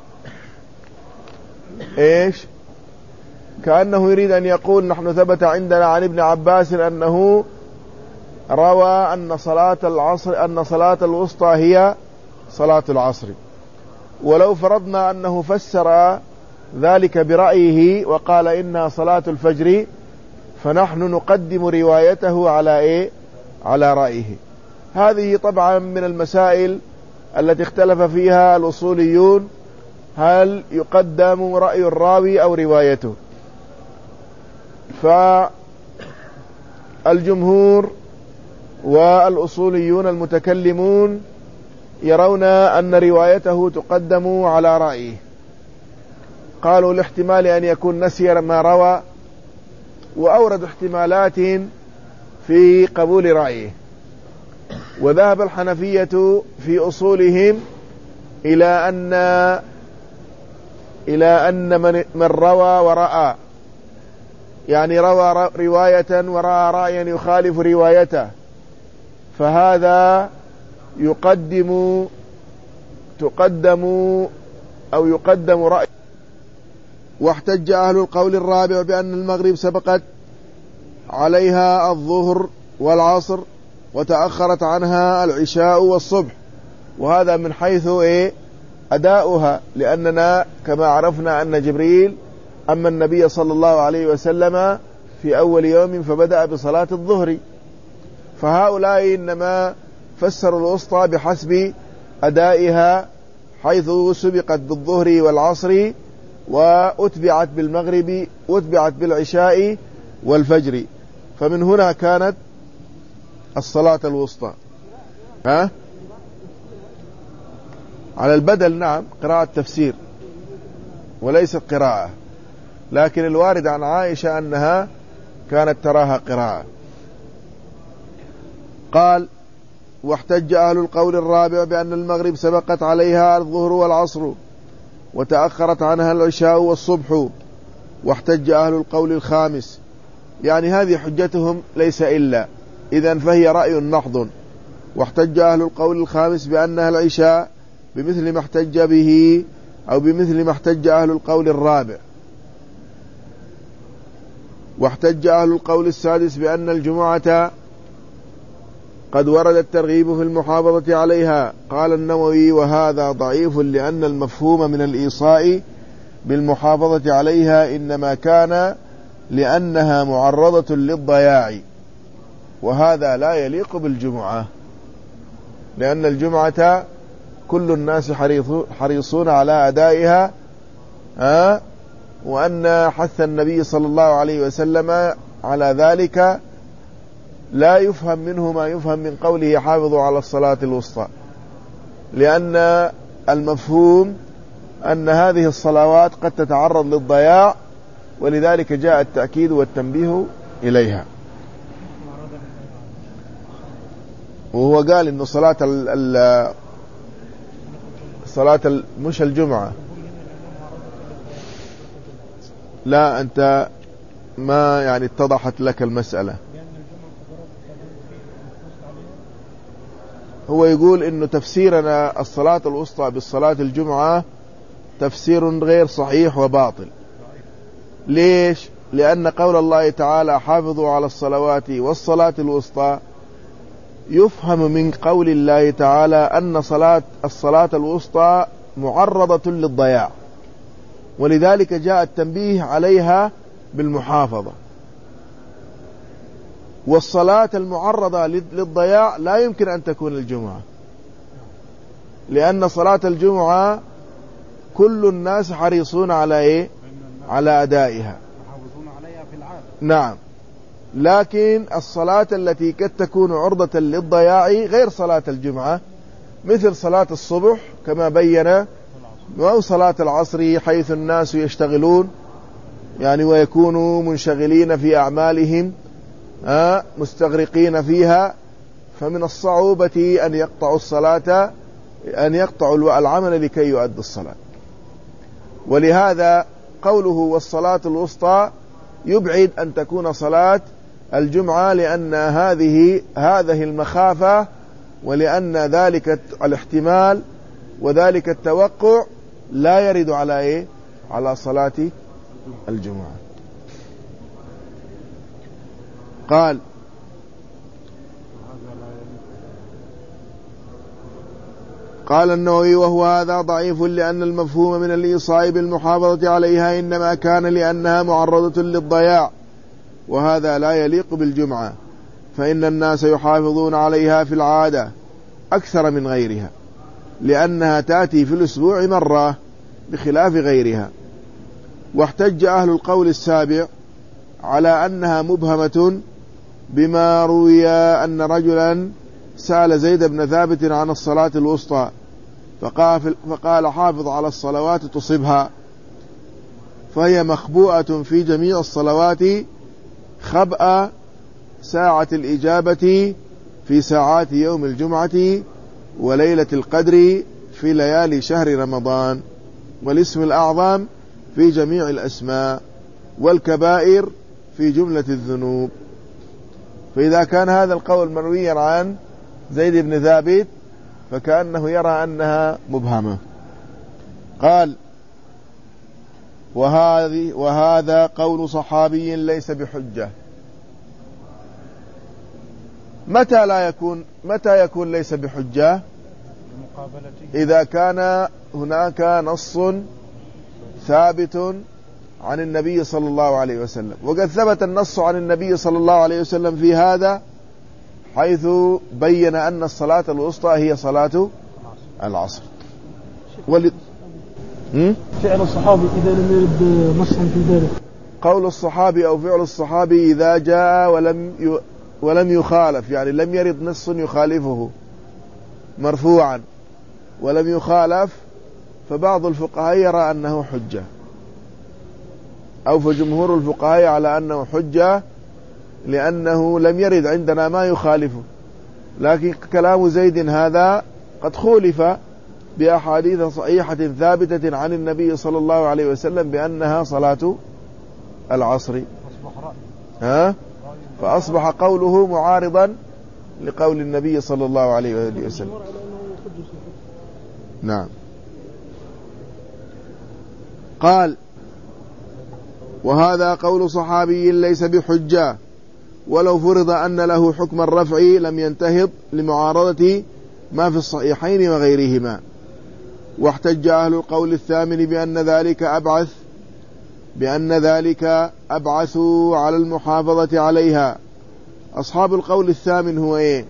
إيش؟ كأنه يريد أن يقول: نحن ثبت عندنا عن ابن عباس أنه روى أن صلاة العصر أن صلاة الوسطى هي صلاة العصر، ولو فرضنا أنه فسر ذلك برأيه وقال إنها صلاة الفجر فنحن نقدم روايته على إيه؟ على رأيه. هذه طبعا من المسائل التي اختلف فيها الأصوليون، هل يقدم رأي الراوي أو روايته؟ فالجمهور والأصوليون المتكلمون يرون أن روايته تقدم على رأيه. قالوا الاحتمال أن يكون نسي ما روى، وأورد احتمالات في قبول رأيه. وذهب الحنفية في أصولهم إلى أن إلى أن من, من روى ورأى، يعني روى رواية ورأى رأيا يخالف روايته، فهذا يقدم تقدم أو يقدم رأي واحتج أهل القول الرابع بأن المغرب سبقت عليها الظهر والعصر وتأخرت عنها العشاء والصبح، وهذا من حيث إيه أداؤها، لأننا كما عرفنا أن جبريل أما النبي صلى الله عليه وسلم في أول يوم فبدأ بصلاة الظهر، فهؤلاء إنما فسروا الوسطى بحسب أدائها، حيث سبقت بالظهر والعصر وأتبعت بالمغرب وأتبعت بالعشاء والفجر، فمن هنا كانت الصلاة الوسطى. ها؟ على البدل، نعم، قراءة تفسير وليست قراءة، لكن الوارد عن عائشة أنها كانت تراها قراءة. قال: واحتج أهل القول الرابع بأن المغرب سبقت عليها الظهر والعصر وتأخرت عنها العشاء والصبح. واحتج أهل القول الخامس، يعني هذه حجتهم ليس إلا، إذن فهي رأي محض. واحتج أهل القول الخامس بأنها العشاء بمثل ما احتج به أو بمثل ما احتج أهل القول الرابع. واحتج أهل القول السادس بأن الجمعة قد ورد الترغيب في المحافظة عليها. قال النووي: وهذا ضعيف، لأن المفهوم من الإيصاء بالمحافظة عليها إنما كان لأنها معرضة للضياع، وهذا لا يليق بالجمعة، لأن الجمعة كل الناس حريصون على أدائها، ها؟ وأن حث النبي صلى الله عليه وسلم على ذلك لا يفهم منه ما يفهم من قوله حافظوا على الصلاة الوسطى، لأن المفهوم أن هذه الصلوات قد تتعرض للضياع، ولذلك جاء التأكيد والتنبيه إليها. وهو قال إنه صلاة ال صلاة مش الجمعة، لا أنت ما يعني اتضحت لك المسألة. هو يقول إنه تفسيرنا الصلاة الوسطى بالصلاة الجمعة تفسير غير صحيح وباطل. ليش؟ لأن قول الله تعالى حافظوا على الصلوات والصلاة الوسطى يفهم من قول الله تعالى أن صلاة الصلاة الوسطى معرضة للضياع، ولذلك جاء التنبيه عليها بالمحافظة. والصلاة المعرضة للضياع لا يمكن أن تكون الجمعة، لأن صلاة الجمعة كل الناس حريصون على إيه؟ على أدائها، يحافظون عليها في العادة. نعم، لكن الصلاة التي قد تكون عرضة للضياع غير صلاة الجمعة، مثل صلاة الصبح كما بين، أو صلاة العصر حيث الناس يشتغلون يعني ويكونوا منشغلين في أعمالهم آه مستغرقين فيها، فمن الصعوبة أن يقطعوا الصلاة أن يقطعوا العمل لكي يؤدوا الصلاة. ولهذا قوله والصلاة الوسطى يبعد أن تكون صلاة الجمعة، لأن هذه هذه المخافة، ولأن ذلك الاحتمال وذلك التوقع لا يرد على إيه؟ على صلاة الجمعة. قال قال النووي: وهو هذا ضعيف، لأن المفهوم من الإيصاء بالمحافظة عليها إنما كان لأنها معرضة للضياع، وهذا لا يليق بالجمعة، فإن الناس يحافظون عليها في العادة أكثر من غيرها، لأنها تأتي في الأسبوع مرة بخلاف غيرها. واحتج أهل القول السابع على أنها مبهمة بما روي أن رجلا سأل زيد بن ثابت عن الصلاة الوسطى فقال, فقال حافظ على الصلوات تصبها، فهي مخبوءة في جميع الصلوات خبأ ساعة الإجابة في ساعات يوم الجمعة وليلة القدر في ليالي شهر رمضان، والاسم الأعظم في جميع الأسماء، والكبائر في جملة الذنوب. فإذا كان هذا القول مرويا عن زيد بن ثابت فكأنه يرى أنها مبهمة. قال: وهذه وهذا قول صحابي ليس بحجة. متى لا يكون متى يكون ليس بحجة؟ إذا كان هناك نص ثابت عن النبي صلى الله عليه وسلم، وقد ثبت النص عن النبي صلى الله عليه وسلم في هذا، حيث بين أن الصلاة الوسطى هي صلاة العصر. ول... فعل الصحابي إذا لم يرد نصا في ذلك. قول الصحابي أو فعل الصحابي إذا جاء ولم ي... ولم يخالف، يعني لم يرد نص يخالفه مرفوعا ولم يخالف، فبعض الفقهاء يرى أنه حجة، أو فجمهور الفقهاء على أنه حجة، لأنه لم يرد عندنا ما يخالفه. لكن كلام زيد هذا قد خولف بأحاديث صحيحة ثابتة عن النبي صلى الله عليه وسلم بأنها صلاة العصر، ها؟ فأصبح قوله معارضا لقول النبي صلى الله عليه وآله وسلم. نعم. قال: وهذا قول صحابي ليس بحجة، ولو فرض أن له حكم الرفع لم ينتهض لمعارضة ما في الصحيحين وغيرهما. واحتج أهل القول الثامن بأن ذلك أبعث بأن ذلك أبعث على المحافظة عليها. أصحاب القول الثامن هو إيه؟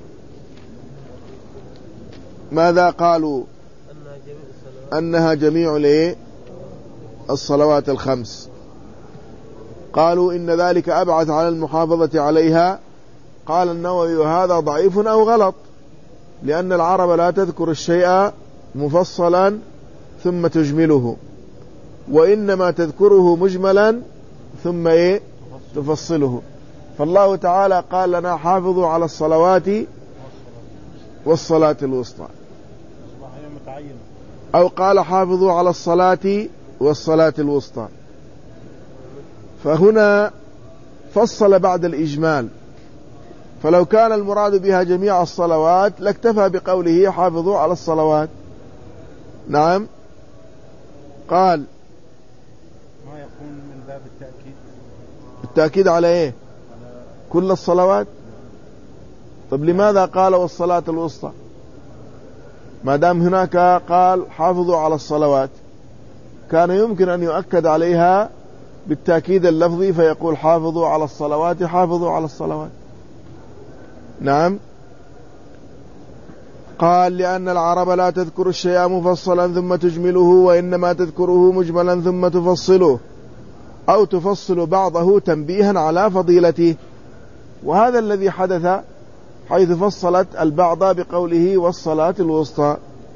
ماذا قالوا؟ أنها جميع ليه الصلوات الخمس. قالوا إن ذلك أبعث على المحافظة عليها. قال النووي: وهذا ضعيف أو غلط، لأن العرب لا تذكر الشيء مفصلا ثم تجمله، وإنما تذكره مجملا ثم إيه تفصله. فالله تعالى قال لنا: حافظوا على الصلوات والصلاة الوسطى، أو قال: حافظوا على الصلاة والصلاة الوسطى. فهنا فصل بعد الإجمال، فلو كان المراد بها جميع الصلوات لاكتفى بقوله: حافظوا على الصلوات. نعم. قال: ما يكون من باب التأكيد. التأكيد على إيه؟ كل الصلوات. طب لماذا قال والصلاة الوسطى؟ ما دام هناك قال حافظوا على الصلوات، كان يمكن أن يؤكد عليها بالتأكيد اللفظي فيقول: حافظوا على الصلوات، حافظوا على الصلوات. نعم. قال: لأن العرب لا تذكر الشيء مفصلا ثم تجمله، وإنما تذكره مجملا ثم تفصله، أو تفصل بعضه تنبيها على فضيلته. وهذا الذي حدث، حيث فصلت البعض بقوله: والصلاة الوسطى.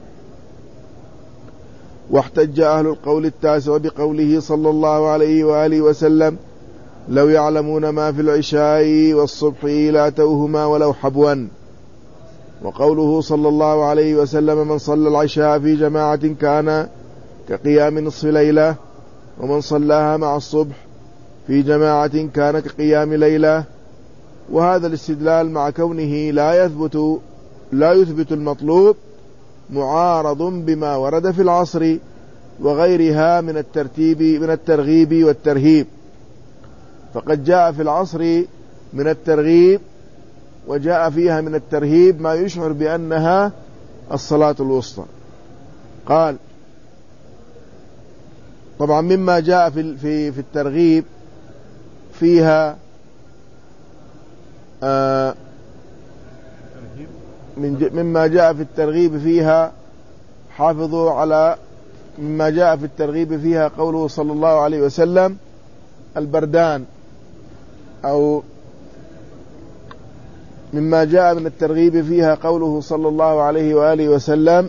واحتج أهل القول التاسع بقوله صلى الله عليه وآله وسلم: لو يعلمون ما في العشاء والصبح لاتوهما ولو حبوا. وقوله صلى الله عليه وسلم: من صلى العشاء في جماعة كان كقيام نصف ليلة، ومن صلاها مع الصبح في جماعة كان كقيام ليلة. وهذا الاستدلال مع كونه لا يثبت لا يثبت المطلوب معارض بما ورد في العصر وغيرها من الترتيب من الترغيب والترهيب. فقد جاء في العصر من الترغيب وجاء فيها من الترهيب ما يشعر بأنها الصلاة الوسطى. قال: طبعا مما جاء في في في الترغيب فيها آه من مما جاء في الترغيب فيها حافظوا على مما جاء في الترغيب فيها قوله صلى الله عليه وسلم: البردان، أو مما جاء من الترغيب فيها قوله صلى الله عليه وآله وسلم: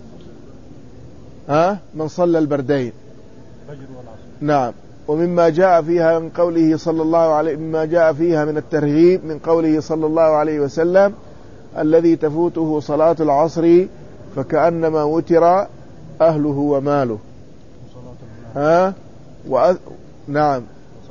ها من صلى البردين. نعم. ومما جاء فيها من قوله صلى الله عليه مما جاء فيها من الترغيب من قوله صلى الله عليه وسلم: الذي تفوته صلاة العصر فكأنما وتر أهله وماله. ها وأ... نعم.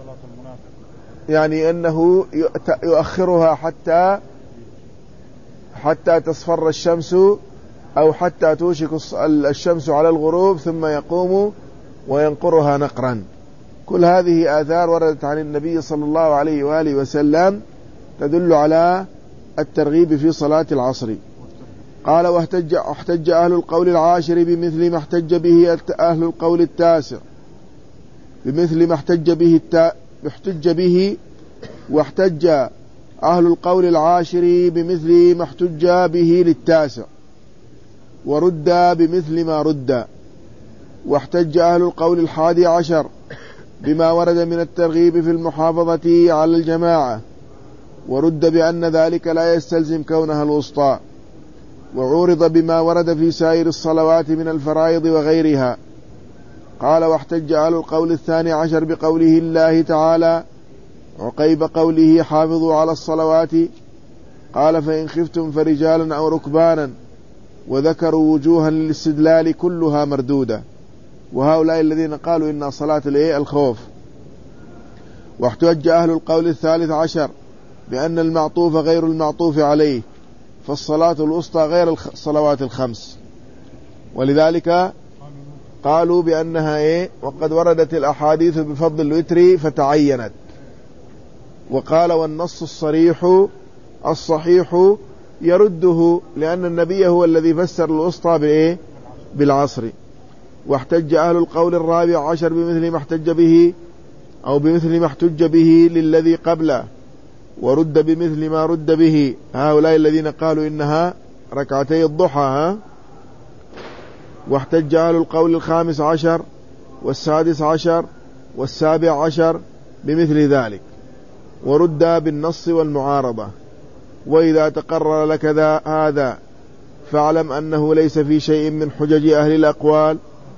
يعني أنه يؤخرها حتى حتى تصفر الشمس، أو حتى توشك الشمس على الغروب، ثم يقوم وينقرها نقرا. كل هذه آثار وردت عن النبي صلى الله عليه وآله وسلم تدل على الترغيب في صلاة العصر. قال واحتج احتج أهل القول العاشر بمثل ما احتج به أهل القول التاسع بمثل ما احتج به التا... احتج به واحتج أهل القول العاشر بمثل ما احتج به للتاسع ورد بمثل ما رد. واحتج أهل القول الحادي عشر بما ورد من الترغيب في المحافظة على الجماعة ورد بأن ذلك لا يستلزم كونها الوسطى. وعورض بما ورد في سائر الصلوات من الفرائض وغيرها. قال واحتج أهل القول الثاني عشر بقوله الله تعالى عقيب قوله حافظوا على الصلوات قال فإن خفتم فرجالا أو ركبانا وذكروا وجوها للاستدلال كلها مردودة، وهؤلاء الذين قالوا إن صلاة الخوف. واحتج أهل القول الثالث عشر بأن المعطوف غير المعطوف عليه فالصلاة الوسطى غير الصلوات الخمس، ولذلك قالوا بأنها إيه وقد وردت الأحاديث بفضل الوتر فتعينت. وقال والنص الصريح الصحيح يرده لأن النبي هو الذي فسر الوسطى بإيه بالعصر. واحتج أهل القول الرابع عشر بمثل ما احتج به أو بمثل ما احتج به للذي قبله ورد بمثل ما رد به هؤلاء الذين قالوا إنها ركعتي الضحى ها. واحتج أهل القول الخامس عشر والسادس عشر والسابع عشر بمثل ذلك ورد بالنص والمعارضة. وإذا تقرر لك ذا هذا فاعلم أنه ليس في شيء من حجج أهل الأقوال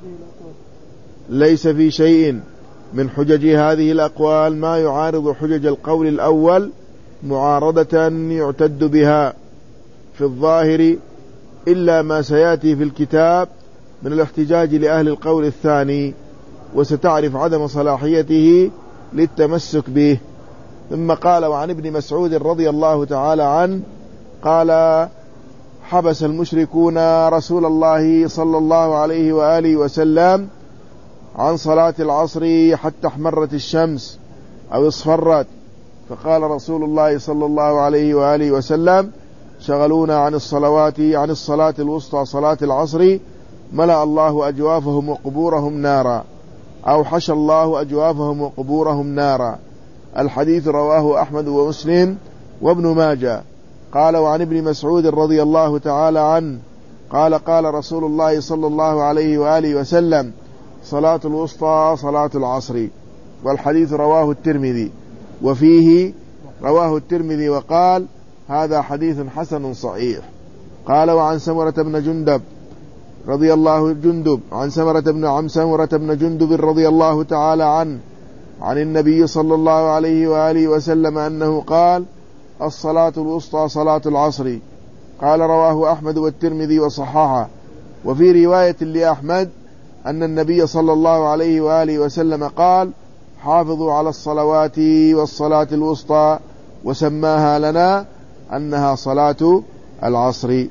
ليس في شيء من حجج هذه الأقوال ما يعارض حجج القول الأول معارضة يعتد بها في الظاهر إلا ما سيأتي في الكتاب من الاحتجاج لأهل القول الثاني، وستعرف عدم صلاحيته للتمسك به. ثم قال وعن ابن مسعود رضي الله تعالى عنه قال حبس المشركون رسول الله صلى الله عليه وآله وسلم عن صلاة العصر حتى احمرت الشمس أو اصفرت، فقال رسول الله صلى الله عليه وآله وسلم شغلونا عن الصلوات عن الصلاة الوسطى صلاة العصر ملأ الله أجوافهم وقبورهم نارا أو حشى الله أجوافهم وقبورهم نارا. الحديث رواه أحمد ومسلم وابن ماجه. قال وعن ابن مسعود رضي الله تعالى عنه قال قال رسول الله صلى الله عليه وآله وسلم صلاة الوسطى صلاة العصر. والحديث رواه الترمذي وفيه رواه الترمذي وقال هذا حديث حسن صحيح. قال وعن سمرة بن جندب رضي الله جندب عن سمرة بن عم سمرة بن جندب رضي الله تعالى عنه عن النبي صلى الله عليه وآله وسلم أنه قال الصلاة الوسطى صلاة العصر. قال رواه أحمد والترمذي وصححه. وفي رواية لأحمد أن النبي صلى الله عليه وآله وسلم قال حافظوا على الصلوات والصلاة الوسطى وسماها لنا أنها صلاة العصر.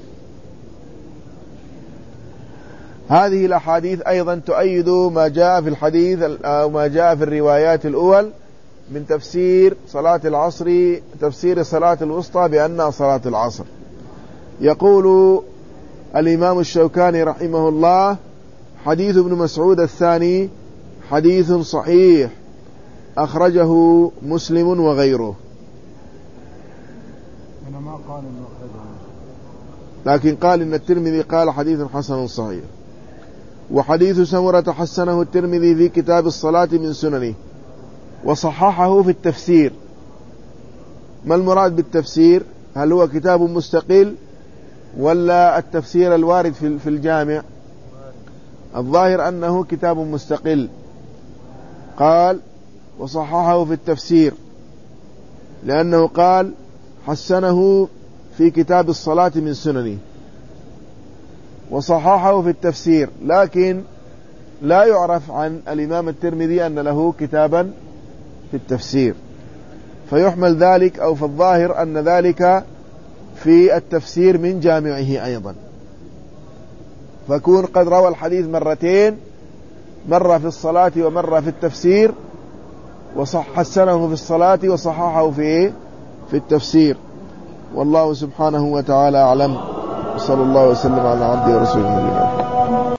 هذه الأحاديث أيضا تؤيد ما جاء في الحديث أو ما جاء في الروايات الأول من تفسير صلاة العصر تفسير صلاة الوسطى بأنها صلاة العصر. يقول الإمام الشوكاني رحمه الله حديث ابن مسعود الثاني حديث صحيح أخرجه مسلم وغيره. أنا ما قال إنه أخرجه لكن قال إن الترمذي قال حديث حسن صحيح. وحديث سمرة حسنه الترمذي في كتاب الصلاة من سننه وصححه في التفسير. ما المراد بالتفسير؟ هل هو كتاب مستقل ولا التفسير الوارد في الجامع؟ الظاهر أنه كتاب مستقل. قال وصححه في التفسير لأنه قال حسنه في كتاب الصلاة من سننه وصححه في التفسير، لكن لا يعرف عن الإمام الترمذي أن له كتابا في التفسير، فيحمل ذلك أو في الظاهر أن ذلك في التفسير من جامعه أيضا، فكون قد روى الحديث مرتين مرة في الصلاة ومرة في التفسير، وصح حسنه في الصلاة وصححه في في التفسير. والله سبحانه وتعالى أعلم. صلى الله وسلم على عبده ورسوله.